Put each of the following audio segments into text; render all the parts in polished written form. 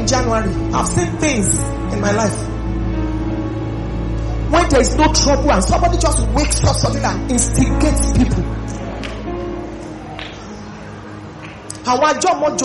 coming January, I've seen things in my life. When there is no trouble and somebody just wakes up something and instigates people. They will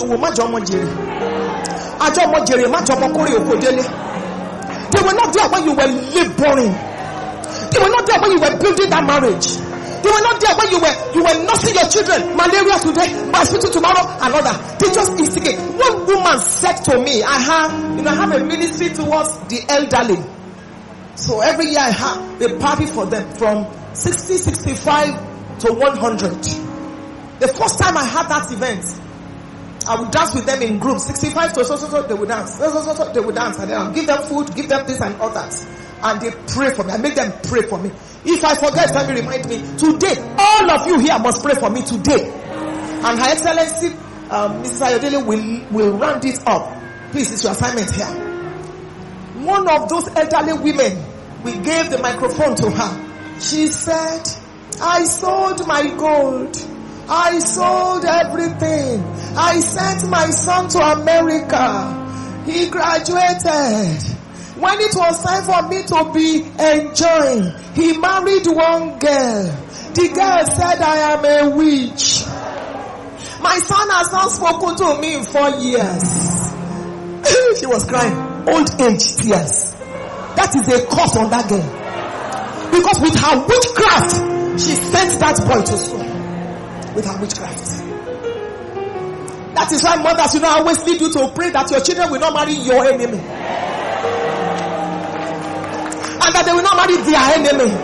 not there when you were laboring. They were not there when you were building that marriage. They were not there when you were nursing your children. Malaria today, hospital tomorrow, another. They just instigate. One woman said to me, I have a ministry towards the elderly. So every year I have a party for them from 60, 65 to 100. The first time I had that event, I would dance with them in groups. 65 to so they would dance. They would dance, and then I'll give them food, give them this and all that. And they pray for me. I make them pray for me. If I forget, let me remind me. Today, all of you here must pray for me today. And Her Excellency, Mrs. Ayodele will round it up. Please, it's your assignment here. One of those elderly women, we gave the microphone to her. She said, I sold my gold. I sold everything. I sent my son to America. He graduated. When it was time for me to be enjoying, he married one girl. The girl said, I am a witch. My son has not spoken to me in 4 years. She was crying. Old age tears. That is a curse on that girl. Because with her witchcraft, she sent that boy to school. With her witchcraft. That is why mothers, I always lead you to pray that your children will not marry your enemy. And that they will not marry their enemy.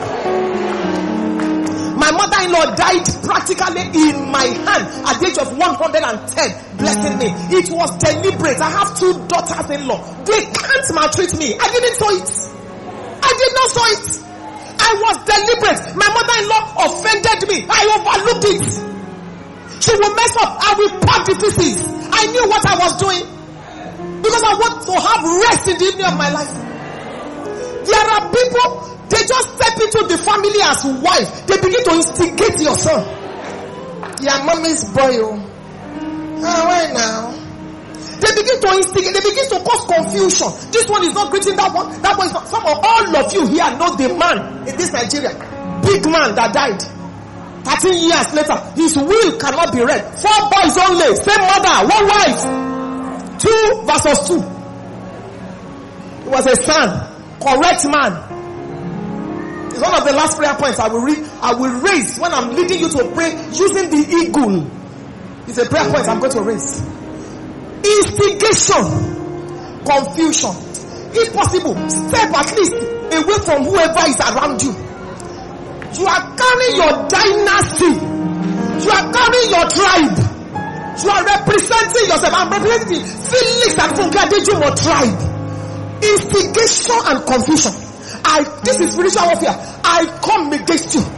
My mother-in-law died practically in my hand at the age of 110, blessing me. It was deliberate. I have 2 daughters-in-law. They can't maltreat me. I didn't saw it. I did not saw it. I was deliberate. My mother-in-law offended me. I overlooked it. She will mess up. I will pack the pieces. I knew what I was doing. Because I want to have rest in the evening of my life. There are people, they just step into the family as wife. They begin to instigate your son. Your mommy's boy. Why now? They begin to instigate, they begin to cause confusion. This one is not greeting that one. That one is not. Some of all of you here know the man in this Nigeria. Big man that died. 13 years later, his will cannot be read. 4 boys only. Same mother, 1 wife. 2 versus 2. He was a son. Correct man. It's one of the last prayer points I will raise when I'm leading you to pray using the eagle. It's a prayer point I'm going to raise. Instigation, confusion. If possible, step at least away from whoever is around you. You are carrying your dynasty. You are carrying your tribe. You are representing yourself. I'm representing Felix and Funke Adejumo tribe. Instigation and confusion. This is spiritual warfare. I come against you.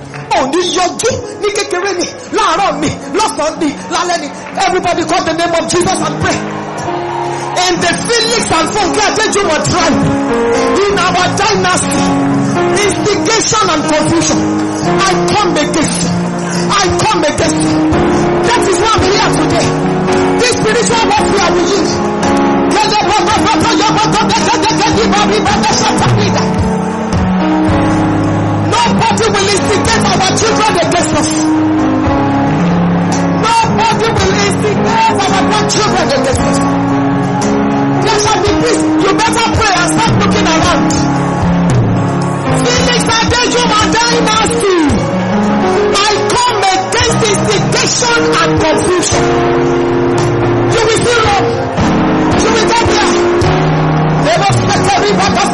Everybody call the name of Jesus and pray. And the Felix and Funke Adejumo tribe, in our dynasty, instigation and confusion, I come against you. I come against you. That is why I'm here today. This spiritual warfare will use. Nobody will instigate our children against us. Nobody will instigate our grandchildren against us. There shall be peace. You better pray and start looking around. Felix Adejumo dynasty. I come against instigation and confusion. You will see wrong. You will get there. They will expect every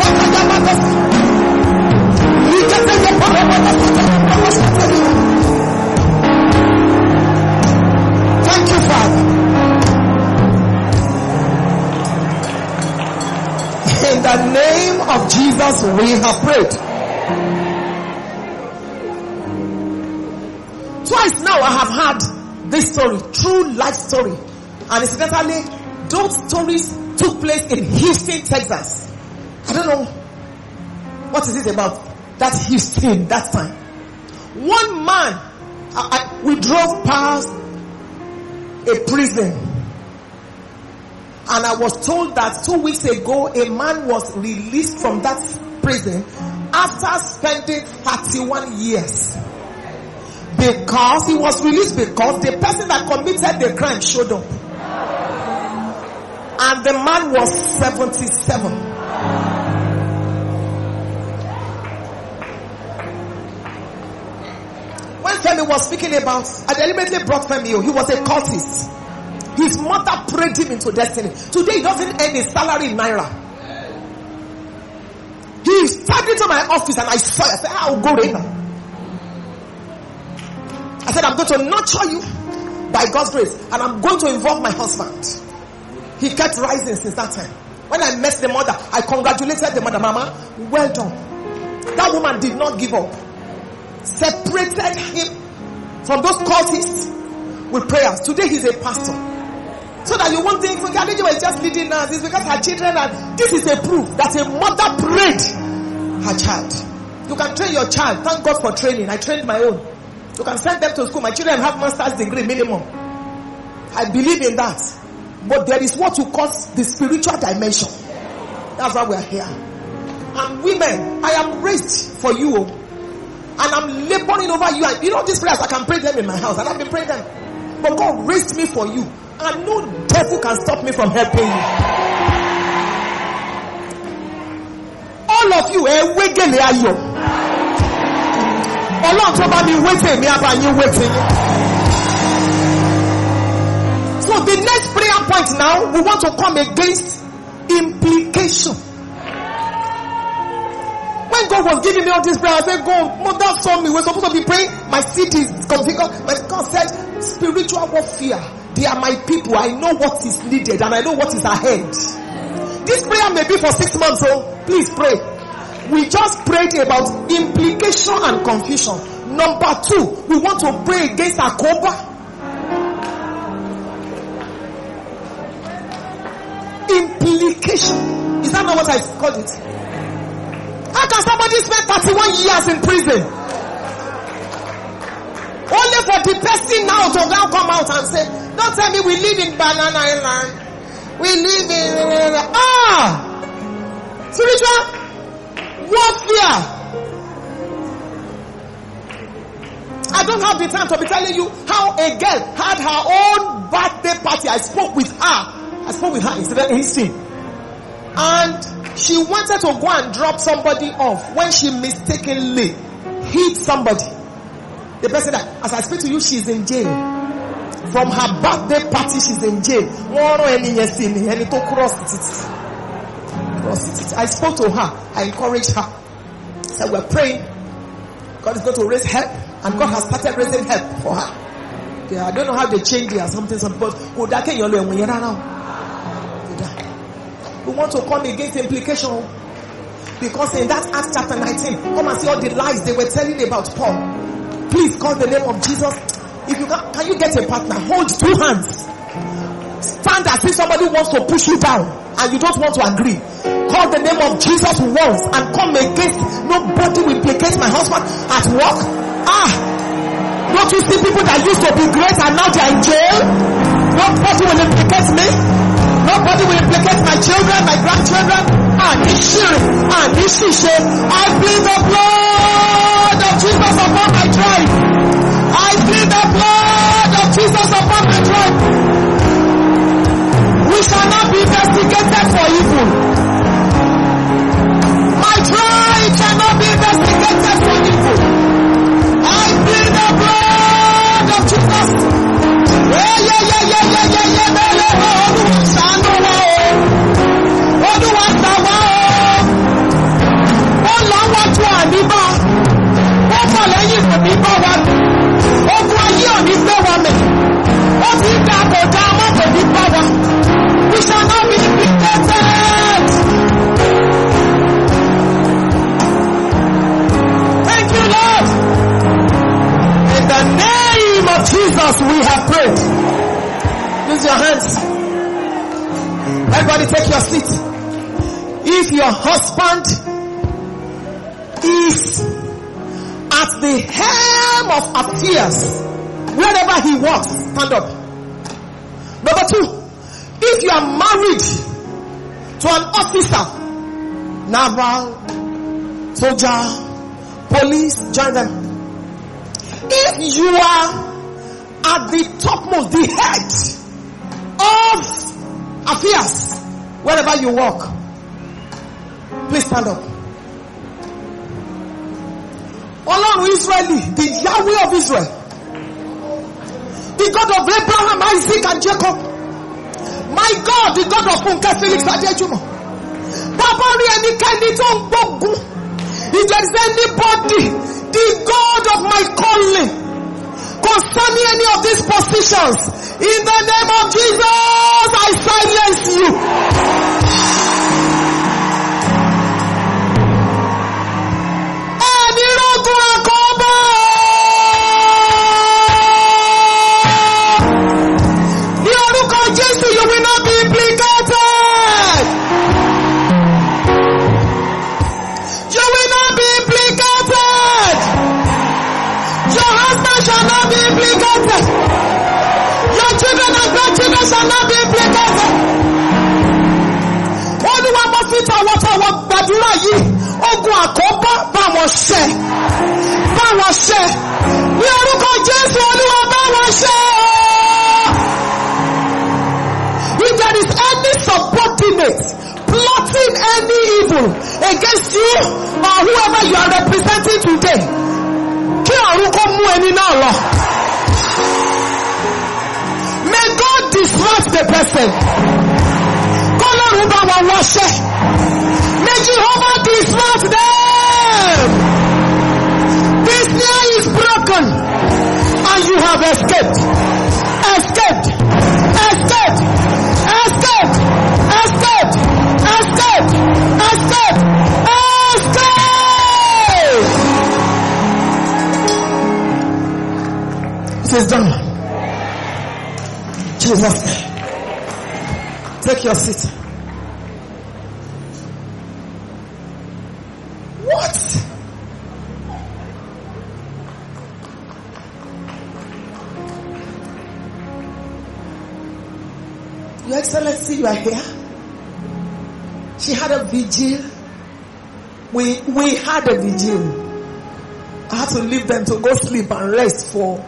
Thank you, Father. In the name of Jesus, we have prayed. Twice now I have had this story, true life story. And incidentally, those stories took place in Houston, Texas. I don't know what is it about that Houston that time. One man, we drove past a prison, And I was told that 2 weeks ago, a man was released from that prison after spending 31 years. Because he was released because the person that committed the crime showed up. And the man was 77. When Femi was speaking about, I deliberately brought Femi. He was a cultist. His mother prayed him into destiny. Today he doesn't earn his salary in Naira. He stepped into my office and I saw it. I said, I'll go there now. I said, I'm going to nurture you by God's grace. And I'm going to involve my husband. He kept rising since that time. When I met the mother, I congratulated the mother. Mama, well done. That woman did not give up. Separated him from those cultists with prayers. Today he's a pastor. So that you won't think Khadija was just leading us. It's because her children are. This is a proof that a mother prayed her child. You can train your child. Thank God for training. I trained my own. You can send them to school. My children have master's degree minimum. I believe in that. But there is what you call the spiritual dimension. That's why we are here. And women, I am raised for you. And I'm laboring over you. And you know these prayers, I can pray them in my house. And I've been praying them. But God raised me for you. And no devil can stop me from helping you. All of you, wegele ayo. Ọlọ́run tó bá mi waiting, mi aba yín waiting. So the next prayer point now, we want to come against implication. When God was giving me all this prayer, I said, God, mother saw me. We're supposed to be praying. My seat is configured. But God said, spiritual warfare. They are my people. I know what is needed and I know what is ahead. This prayer may be for 6 months, so please pray. We just prayed about implication and confusion. Number 2, we want to pray against Akoba. Implication. Is that not what I called it? How can somebody spend 31 years in prison? Only for the person now to now come out and say, don't tell me we live in Banana Island. We live in... Spiritual warfare. I don't have the time to be telling you how a girl had her own birthday party. I spoke with her instead of him. And she wanted to go and drop somebody off when she mistakenly hit somebody. The person that, as I speak to you, she's in jail. From her birthday party, she's in jail. I spoke to her. I encouraged her. So we're praying. God is going to raise help. And God has started raising help for her. Yeah, I don't know how they change it or something. But we want to come against implication. Because in that Acts chapter 19, come and see all the lies they were telling about Paul. Please call the name of Jesus. If you can you get a partner? Hold 2 hands. Stand as if somebody wants to push you down and you don't want to agree. Call the name of Jesus once and come against. Nobody will implicate my husband at work. Don't you see people that used to be great and now they are in jail? Nobody will implicate me. Nobody will implicate my children, my grandchildren. I plead the blood of Jesus upon my tribe. I plead the blood of Jesus upon my tribe. We shall not be investigated for evil. My tribe shall not be investigated for evil. I plead the blood of Jesus. We shall not be implicated. Thank you, Lord. In the name of Jesus, we have prayed. Use your hands. Everybody take your seat. If your husband is at the helm of affairs, wherever he walks, stand up. Number 2, if If you are married to an officer, naval, soldier, police, join them. If you are at the topmost, the head of affairs, wherever you work, please stand up. Ọlọ́run Israeli, the Yahweh of Israel, the God of Abraham, Isaac, and Jacob, my God, the God of Funke Felix Adejumo, Baba rí ẹnikẹ́ni tó ń gbógun, if there is anybody, the God of my calling, concerning any of these positions, in the name of Jesus, I silence you. You will not be implicated. You will not be implicated. Your husband shall not be implicated. Your children and grandchildren shall not be implicated. Olúwa mo fi tọwọ́tọwọ́ gbàdúrà yìí, ogun àkóbá bá wọn ṣẹ. Bá wọn ṣẹ. Ní orúkọ Jésù, Olúwa bá wọn ṣẹ. If there is any subordinate plotting any evil against you or whoever you are representing today, kí ọ̀run kó mú ẹni náà lọ. May God disrupt the person. Kọ́lọ́run bá wọn wọṣẹ́. May Jehovah disrupt them. This snare is broken and you have escaped. Escaped. Escaped. Escape! Escape! Escape! Escape! Escape! It is done. Jesus. Take your seat. What? Your Excellency, you are here. She had a vigil. We had a vigil. I had to leave them to go sleep and rest for.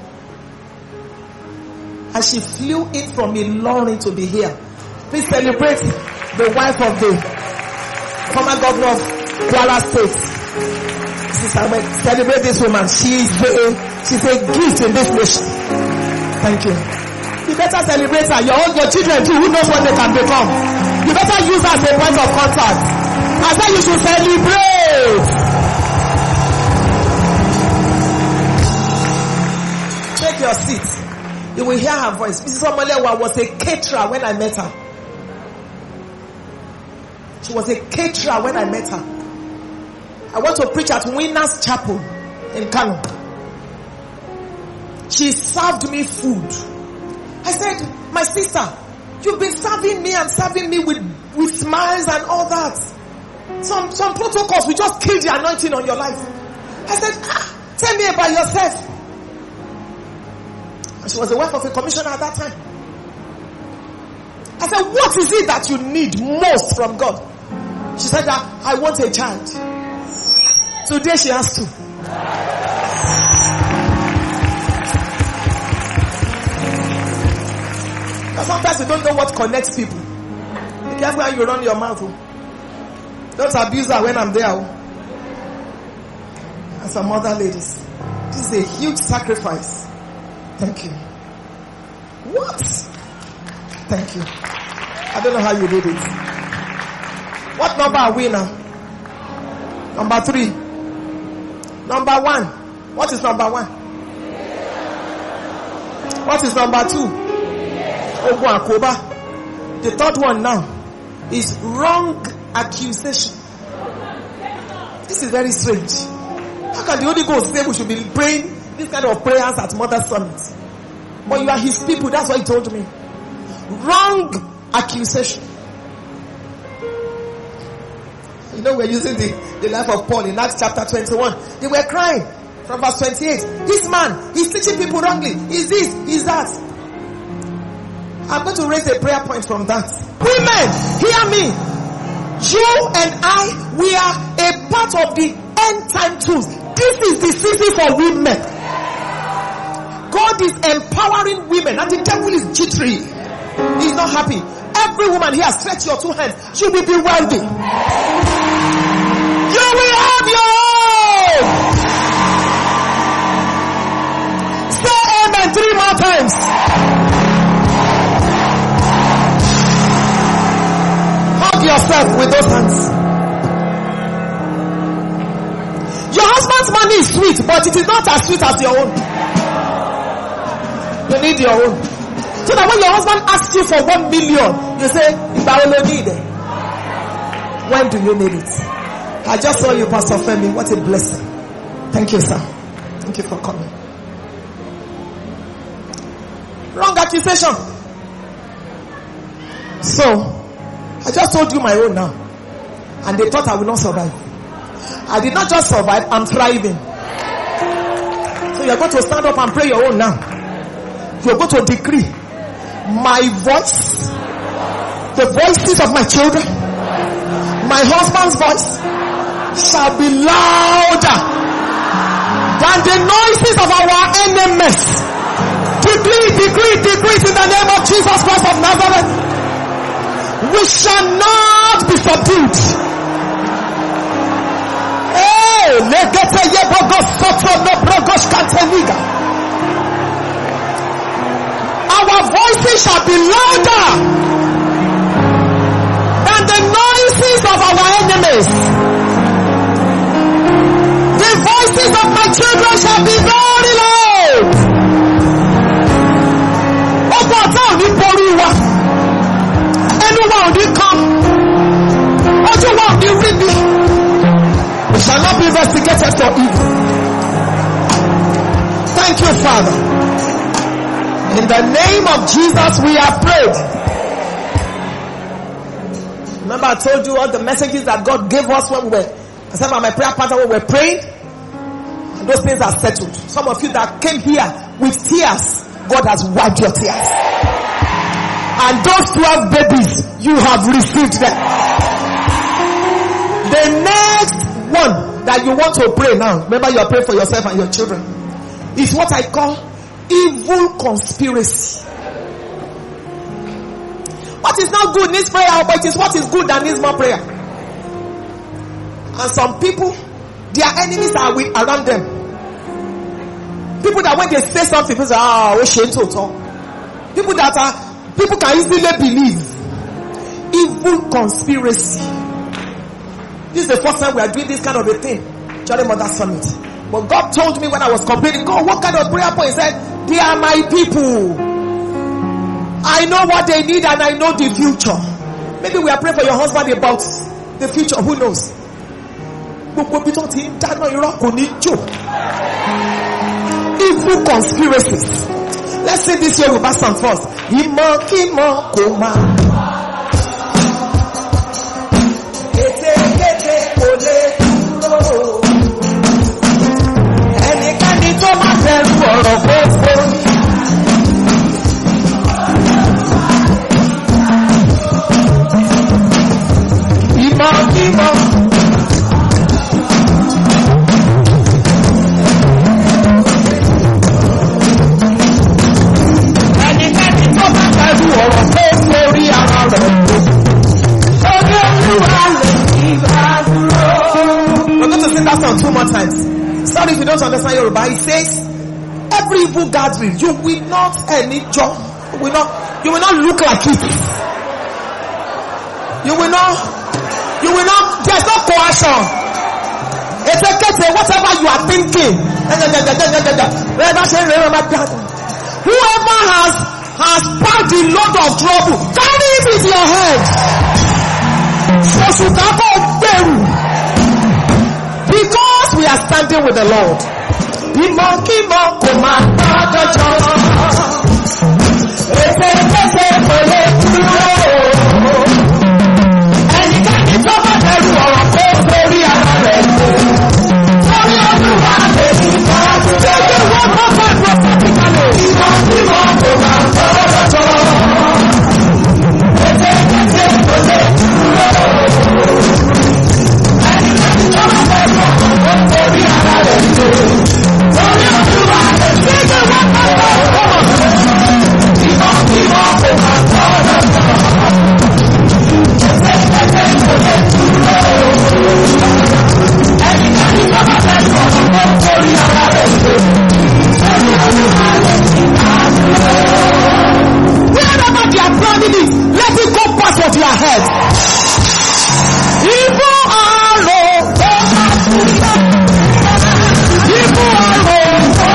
And she flew in from Ilorin to be here. Please celebrate the wife of the former governor of Kwara State. Celebrate this woman. She's a gift in this nation. Thank you. You better celebrate her. Your children too, who knows what they can become. You better use her as a point of contact. I said you should celebrate. Take your seat. You will hear her voice. Mrs. Omolewa was a caterer when I met her. She was a caterer when I met her. I went to preach at Winners Chapel in Kano. She served me food. I said, my sister, you've been serving me and serving me with smiles and all that. Some protocols will just kill the anointing on your life. I said, tell me about yourself. And she was the wife of a commissioner at that time. I said, what is it that you need most from God? She said that I want a child. Today she has two. Sometimes you don't know what connects people. Be careful how you run your mouth. Don't abuse her when I'm there. And some other ladies. This is a huge sacrifice. Thank you. What? Thank you. I don't know how you did it. What number are we now? Number 3. Number 1. What is number 1? What is number 2? Ogun Akoba. The third one now is wrong accusation. This is very strange. How can the Holy Ghost say we should be praying this kind of prayers at Mother Summit? But you are his people, that's what he told me. Wrong accusation. You know, we're using the life of Paul in Acts chapter 21. They were crying from verse 28. This man, he's teaching people wrongly. He's this, he's that. I'm going to raise a prayer point from that. Women, hear me. You and I, we are a part of the end time tools. This is the season for women. God is empowering women and the devil is jittery. He's not happy. Every woman here, stretch your two hands. You will be wealthy. You will have your own. Say amen 3 more times. Hug yourself with those hands. Your husband's money is sweet, but it is not as sweet as your own. You need your own. So that when your husband asks you for 1 million, you say, if I only need it. When do you need it? I just saw you, Pastor Femi. What a blessing. Thank you, sir. Thank you for coming. Wrong accusation. So, I just told you my own now. And they thought I would not survive. I did not just survive, I'm thriving. So you're going to stand up and pray your own now. You're going to decree, my voice, the voices of my children, my husband's voice shall be louder than the noises of our enemies. Decree it in the name of Jesus Christ of Nazareth. We shall not be subdued. Our voices shall be louder than the noises of our enemies. The voices of my children shall be very loud. We shall not be investigated for evil. Thank you, Father. In the name of Jesus, we have prayed. Remember, I told you all the messages that God gave us when we were, I said my prayer partner, when we were praying, and those things are settled. Some of you that came here with tears, God has wiped your tears. And those 12 babies, you have received them. The next one that you want to pray now, remember you are praying for yourself and your children, is what I call evil conspiracy. What is not good needs prayer, but it is what is good that needs more prayer. And some people, their enemies are around them. People that when they say something, people say, people that are, people can easily believe. Evil conspiracy. This is the first time we are doing this kind of a thing. Johnny Mother Summit. But God told me when I was complaining, God, what kind of prayer point? He said, they are my people. I know what they need and I know the future. Maybe we are praying for your husband about the future. Who knows? Evil conspiracies. Let's say this Yoruba song first. Two more times. Sorry if you don't understand Yoruba. He says, every evil gathering, you will not enjoy. You will not look like it. You will not. There's no coercion. It's okay, whatever you are thinking. Whoever has packed the load of trouble, carry it with your head. Because we are standing with the Lord. imagine it. Let it go past what you are heard. Evil arrow, evil arrow,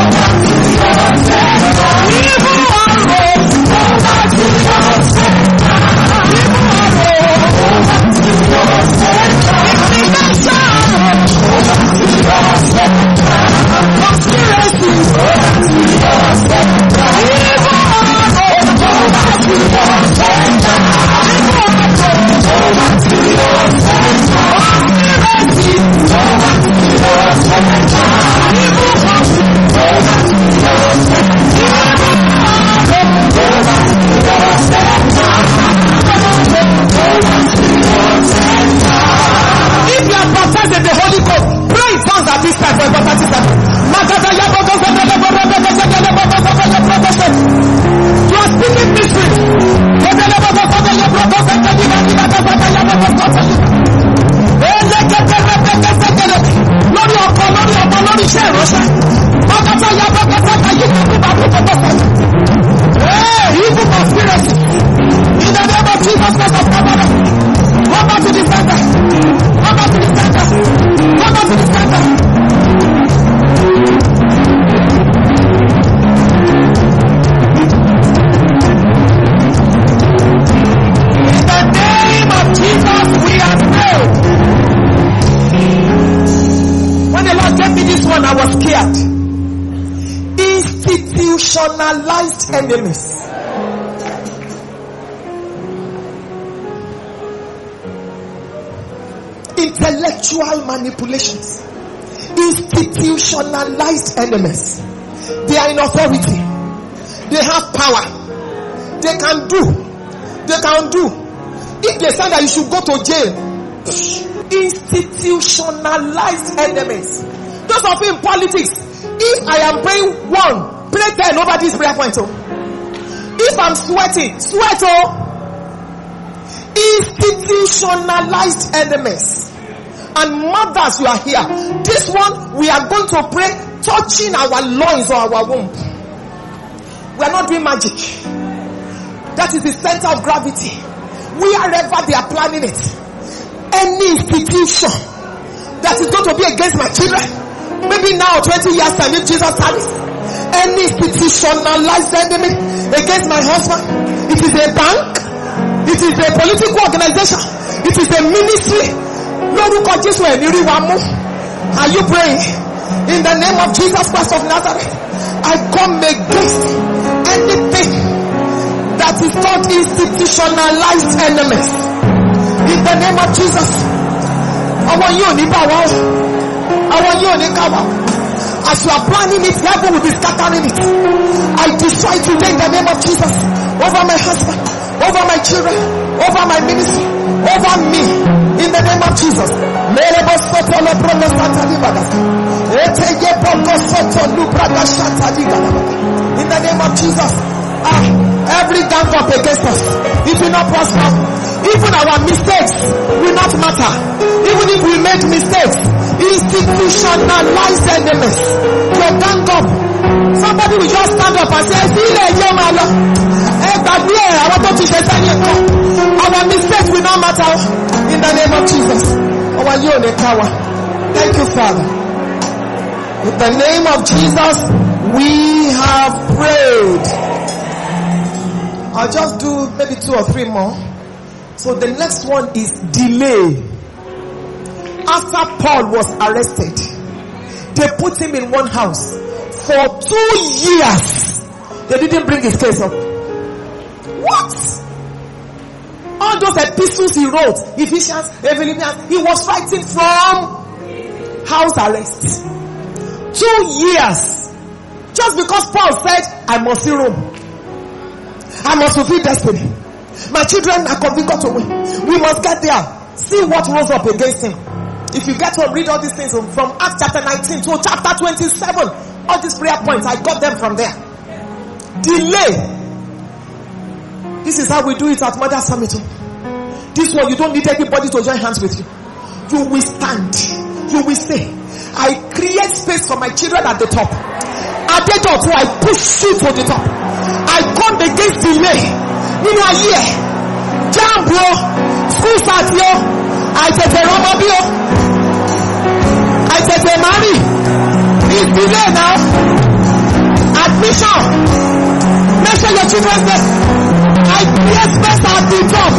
institutionalized enemies. Intellectual manipulations. Institutionalized enemies. They are in authority. They have power. They can do. If they say that you should go to jail. Institutionalized enemies. Those of you in politics. If I am praying 1, pray 10 over this prayer point. If I'm sweating, sweat. Institutionalized enemies. And mothers, you are here. This one, we are going to pray touching our loins or our womb. We are not doing magic. That is the center of gravity. Wherever they are planning it. Any institution that is going to be against my children, maybe now 20 years time if Jesus tarries, any institutionalized enemy against my husband, it is a bank, it is a political organization, it is a ministry. Are you praying? In the name of Jesus Christ of Nazareth, I come against anything that is called institutionalized enemies. In the name of Jesus. As you are planning it, heaven will be scattering it. I destroy today in the name of Jesus. Over my husband, over my children, over my ministry, over me. In the name of Jesus. In the name of Jesus. Every gang up against us, it will not prosper. Even our mistakes will not matter. Even if we made mistakes, institutionalized enemies, your gang up. Somebody will just stand up and say, our mistakes will not matter. In the name of Jesus. Thank you, Father. In the name of Jesus, we have prayed. I'll just do maybe 2 or 3 more. So the next one is delay. After Paul was arrested, they put him in one house for 2 years. They didn't bring his case up. What? All those epistles he wrote, Ephesians, Philippians, he was fighting from house arrest. 2 years. Just because Paul said, I must see Rome. I must fulfill destiny. My children are convicted to win. We must get there. See what rose up against him. If you get to read all these things from Acts chapter 19 to chapter 27, all these prayer points, I got them from there. Delay. This is how we do it at Mother Summit. This one, you don't need anybody to join hands with you. You will stand. You will say, I create space for my children at the top. At the top, I push you to the top. I come against delay. You are here. Jam bro. School start yo. I said Roma bio. I said marry. It's delay now. Admission. Make sure your children get. I create space at the top.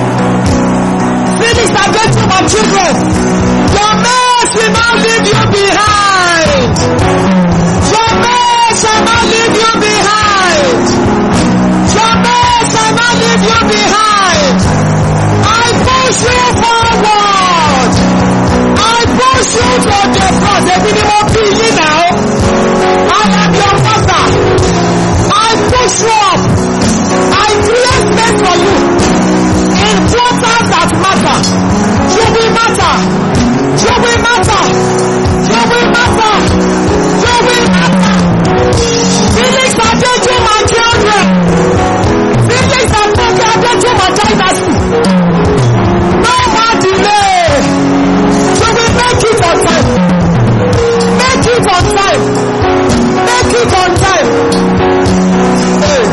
Felix are going to my children. Your mess will not leave you behind. Your mess shall not leave you behind. Your mess shall not leave you behind. I push you forward. I push you to the front. The minimum PE now. I am your mother. I push you up. I create space for you. In quarters that matter. You will matter. You will matter. You will matter. You will matter. Felix Adeju, my children. Felix Adeju, my dynasty. No more delay. You will make it on time. Make it on time. Make it on time. Hey.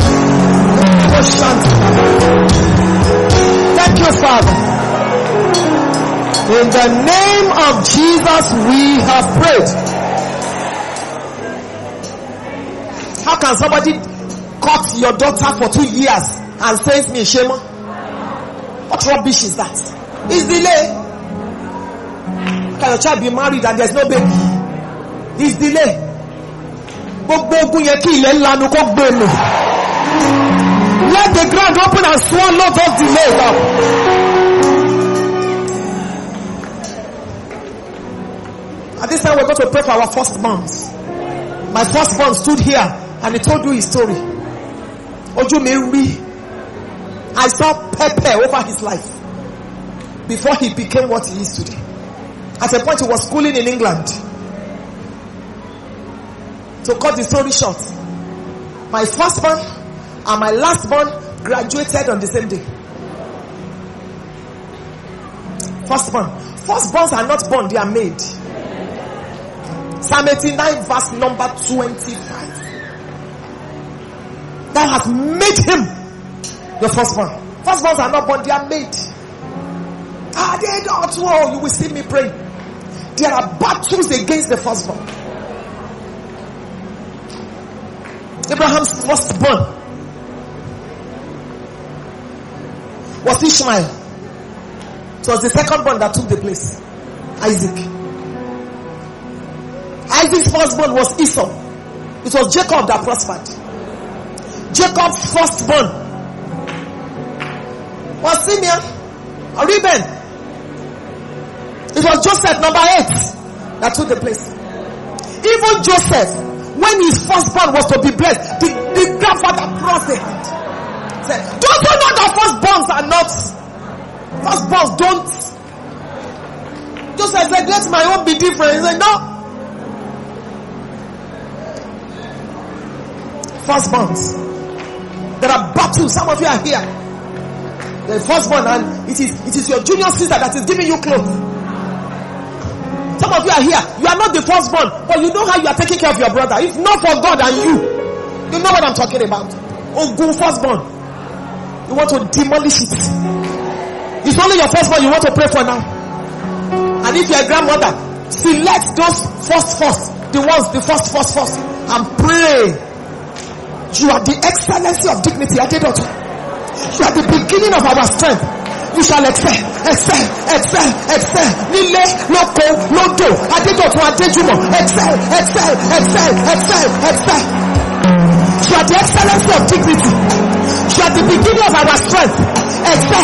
Thank you, Father. In the name of Jesus, we have prayed. How can somebody cut your daughter for 2 years and say me shame? What rubbish is that? It's delay. Can your child be married and there's no baby? It's delay. Let the ground open and swallow those delays up. At this time we're going to pray for our firstborns. My firstborn stood here and he told you his story. Ojumiri, I saw pepper over his life before he became what he is today. At a point he was schooling in England. To cut the story short, my firstborn and my lastborn graduated on the same day. Firstborns are not born, they are made. Psalm 89 verse number 25. Thou hast made him the firstborn. Firstborns are not born, they are made. They don't. Oh, you will see me pray. There are battles against the firstborn. Abraham's firstborn was Ishmael. It was the secondborn that took the place, Isaac. Isaac's firstborn was Esau. It was Jacob that prospered. Jacob's firstborn was Simeon or Reuben. It was Joseph, number 8, that took the place. Even Joseph, when his firstborn was to be blessed, the grandfather crossed the hand. Said, don't you know that firstborns are not? Firstborns don't. Joseph said, let my own be different. He said, no. Firstborns. There are battles. Some of you are here. The firstborn, and it is your junior sister that is giving you clothes. Some of you are here. You are not the firstborn, but you know how you are taking care of your brother. If not for God and you know what I'm talking about. Oh, good firstborn. You want to demolish it. It's only your firstborn you want to pray for now. And if you're a grandmother, select those first, the first, and pray. You are the excellency of dignity. I did not. You are the beginning of our strength. You shall excel. Nile, loko, lodo. I did not want to excel. You are the excellency of dignity. You are the beginning of our strength. Excel.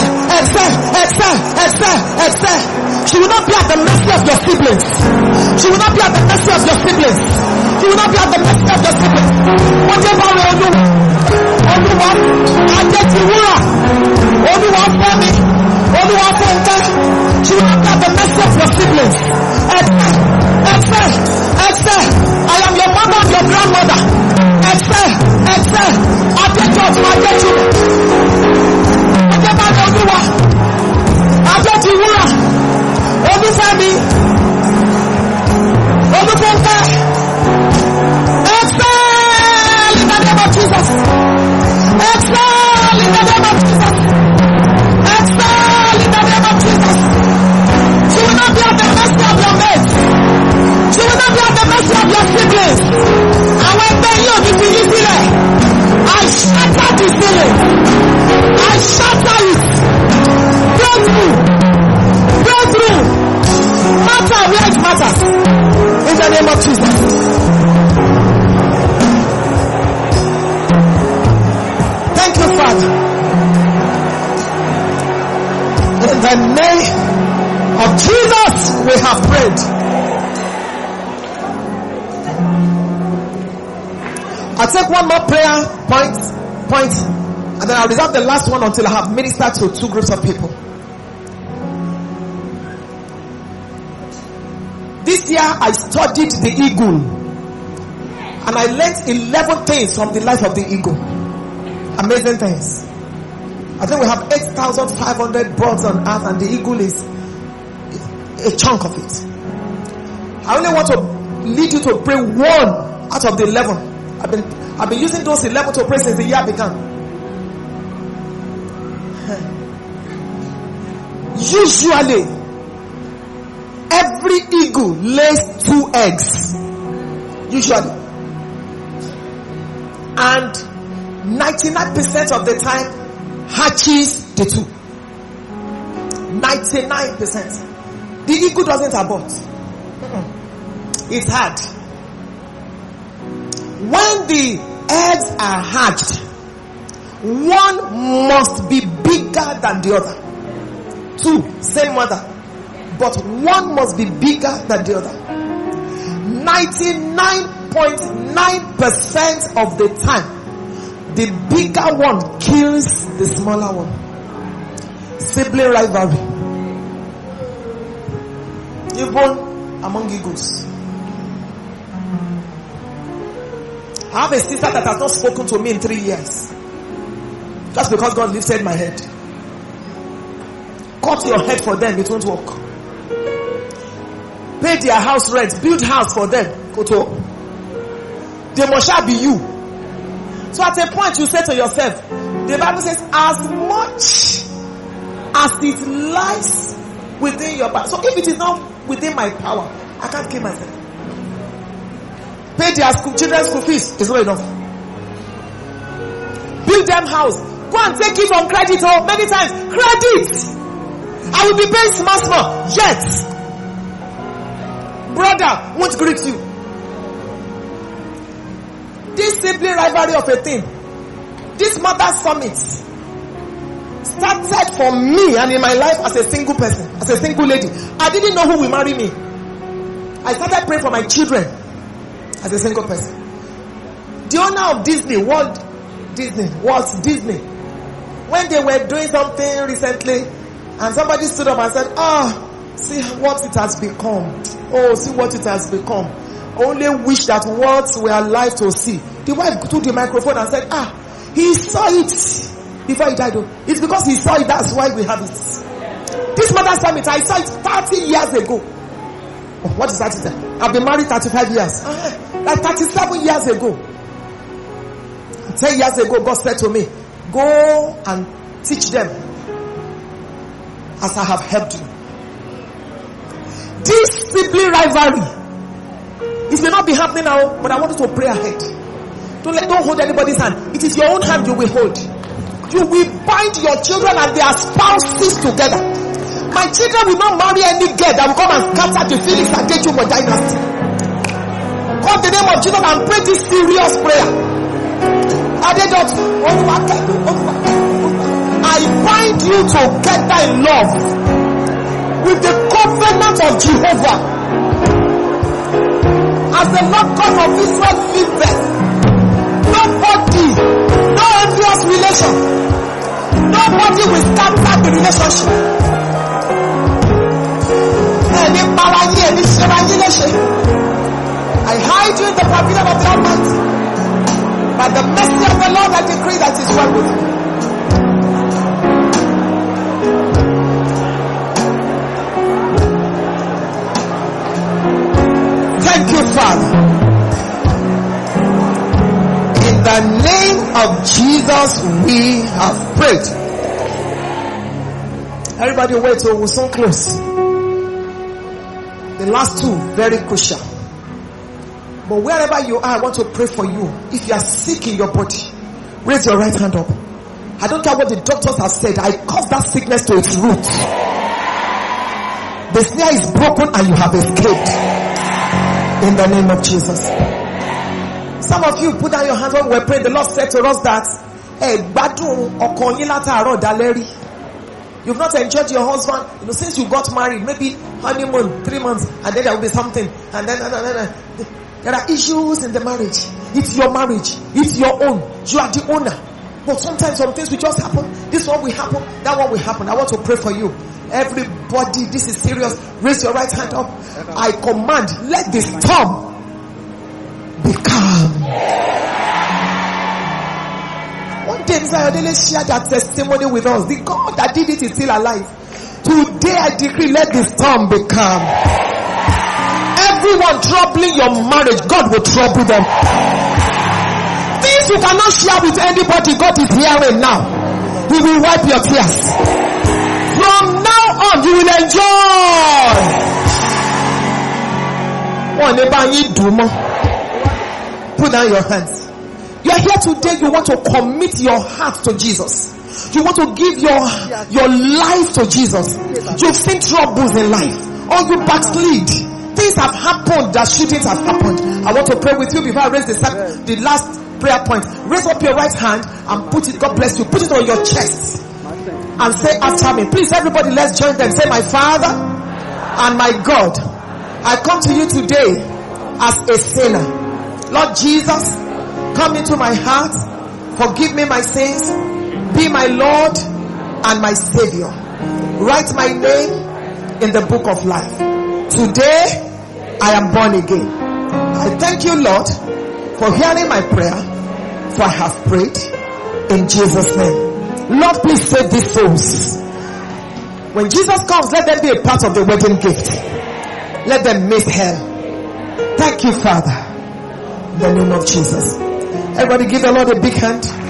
She will not be at the mercy of your siblings. She will not be at the mercy of your siblings. She will not be at the mercy of your siblings. Whatever we do, Oluwa, Adetiwura, Oluwa Femi, Oluwa Funke, she will not be at the mercy of your siblings. Excel. I am your mother and your grandmother. Excel. Adetiwura, Adetiwura, Olufemi, Olufunke. Excel in the name of Jesus. Excel in the name of Jesus. In the name of Jesus, we have prayed. I'll take one more prayer point, and then I'll reserve the last one until I have ministered to two groups of people. This year I studied the eagle, and I learned 11 things from the life of the eagle. Amazing things. I think we have 8,500 birds on earth, and the eagle is a chunk of it. I only want to lead you to pray one out of the 11. I've been using those 11 to pray since the year began. Usually, every eagle lays 2 eggs. Usually. And 99% of the time hatches the 2. 99%. The eagle doesn't abort. It's hard. When the eggs are hatched, one must be bigger than the other. 2, same mother, but one must be bigger than the other. 99.9% of the time, the bigger one kills the smaller one. Sibling rivalry. Even among eagles. I have a sister that has not spoken to me in 3 years. Just because God lifted my head. Cut your head for them, it won't work. Pay their house rent, build house for them, go to work. They must shall be you. So at a point you say to yourself, the Bible says, as much as it lies within your power. So if it is not within my power, I can't kill myself. Pay their children's school fees, it's not enough. Build them house. Go and take it on credit, or many times credit. I will be paying small, yet brother won't greet you. This sibling rivalry of a thing, this mother summit started for me and in my life as a single person, as a single lady. I didn't know who will marry me. I started praying for my children as a single person. The owner of Disney, Walt Disney, when they were doing something recently, and somebody stood up and said, see what it has become. Oh, see what it has become. Only wish that what we are alive to see. The wife took the microphone and said, he saw it before he died. It's because he saw it, that's why we have it. This mother summit, I saw it 30 years ago. Oh, what is that? I've been married 35 years. Like 37 years ago. 10 years ago, God said to me, go and teach them as I have helped you. This sibling rivalry, it may not be happening now, but I want you to pray ahead. Don't hold anybody's hand. It is your own hand you will hold. You will bind your children and their spouses together. My children will not marry any girl that will come and scatter the Felix and get you for dynasty. Call the name of Jesus and pray this serious prayer. I bind you together in love with the covenant of Jehovah. As the Lord God of Israel liveth, nobody, no envious relation, nobody will scatter the relationship. I hide you in the pavilion of the Almighty. By the mercy of the Lord, I decree that is well with you. Thank you, Father. In the name of Jesus, we have prayed. Everybody wait till we'll soon close. The last two, very crucial. But wherever you are, I want to pray for you. If you are sick in your body, raise your right hand up. I don't care what the doctors have said. I cause that sickness to its root. The snare is broken and you have escaped. In the name of Jesus. Some of you put down your hands when we were praying. The Lord said to us that You've not enjoyed your husband, since you got married, maybe honeymoon, 3 months, and then there will be something, and then there are issues in the marriage. It's your marriage. It's your own. You are the owner. But sometimes some things will just happen. This one will happen. That one will happen. I want to pray for you. Everybody, this is serious. Raise your right hand up. I command, let this storm be calm. One day, Mr. Ayodele shared that testimony with us. The God that did it is still alive. Today I decree, let the storm be calm. Everyone troubling your marriage, God will trouble them. Things you cannot share with anybody, God is hearing now. He will wipe your tears. From now on, you will enjoy. Put down your hands. You are here today, you want to commit your heart to Jesus. You want to give your life to Jesus. You've seen troubles in life, or you backslid. Things have happened that shouldn't have happened. I want to pray with you before I raise the last prayer point. Raise up your right hand and put it, God bless you, put it on your chest and say after me. Please everybody, let's join them. Say, my Father and my God, I come to you today as a sinner. Lord Jesus, come into my heart, forgive me my sins, be my Lord and my Savior. Write my name in the book of life. Today, I am born again. I thank you, Lord, for hearing my prayer, for I have prayed in Jesus' name. Lord, please save these souls. When Jesus comes, let them be a part of the wedding gift. Let them miss hell. Thank you, Father. In the name of Jesus. Everybody give the Lord a big hand.